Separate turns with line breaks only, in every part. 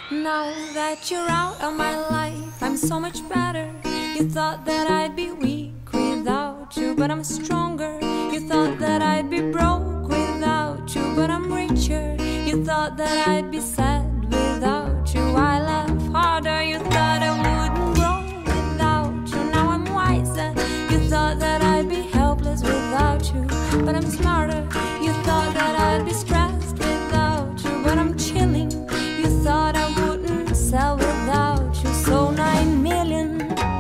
Now that you're out of my life, I'm so much better. You thought that I'd be weak without you, but I'm stronger. You thought that I'd be broke without you, but I'm richer. You thought that I'd be sad without you. I laugh harder. You thought I wouldn't grow without you. Now I'm wiser. You thought that I'd be helpless without you, but I'm smarter. You thought that I'd be stressed without you, but I'm chilling. You thought I wouldn't sell without you. So 9 million.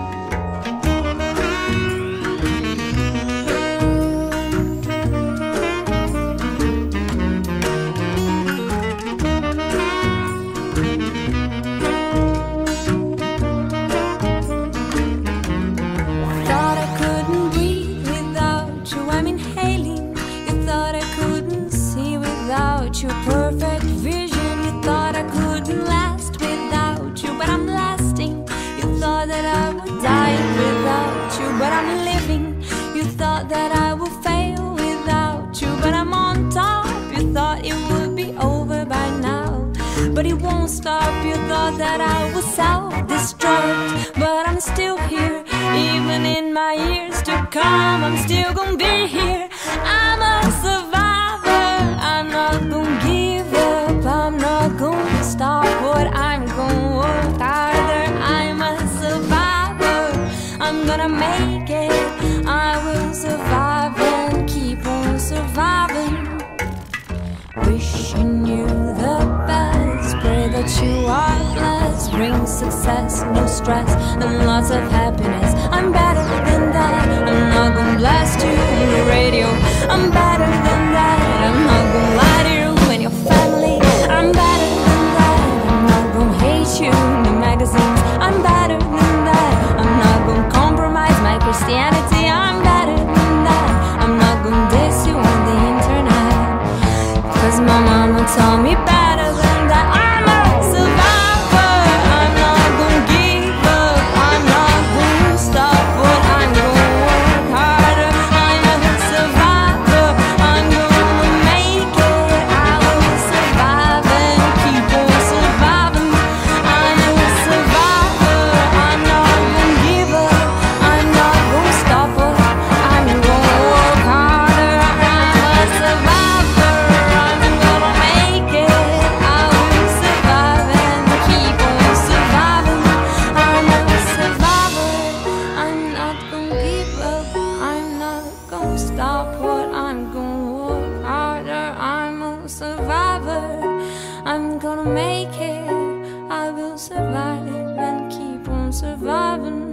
Thought I couldn't breathe without you. I'm inhaling. You thought I couldn't see without you. Perfect vision. You thought I couldn't last without you, but I'm lasting. You thought that I would die without you, but I'm living. You thought that I would fail without you, but I'm on top. You thought it would be over by now, but it won't stop. You thought that I would self-destruct, but I'm still here. Even in my years to come, I'm still gonna be here. I'm a survivor. I'm not gonna give up. I'm not gonna stop what I'm gonna work harder. I'm a survivor. I'm gonna make it. I will survive and keep on surviving. Wishing you the best. Pray that you are blessed. Bring success, no stress, and lots of happiness. I'm better than that. I'm not gonna blast you on the radio. I'm better than that. I'm not gonna lie to you and your family. I'm better than that. I'm not gonna hate you in the magazines. I'm better than that. I'm not gonna compromise my Christianity. I'm better than that. I'm not gonna diss you on the internet, 'cause my mama told me better than that. I'm a survivor. I'm not gonna give up. I'm not gonna stop what I'm gonna work harder. I'm a survivor. I'm gonna make it. I will survive and keep on surviving. I'm a survivor. I'm not gonna give up. I'm not gonna stop what I'm gonna work harder. I'm a survivor. I'm gonna make it. I will survive and keep on surviving. I'm a survivor. I'm not gonna give up. I'm not gonna stop what I'm gonna work harder. I'm a survivor. I'm gonna make it. I will survive and keep on surviving.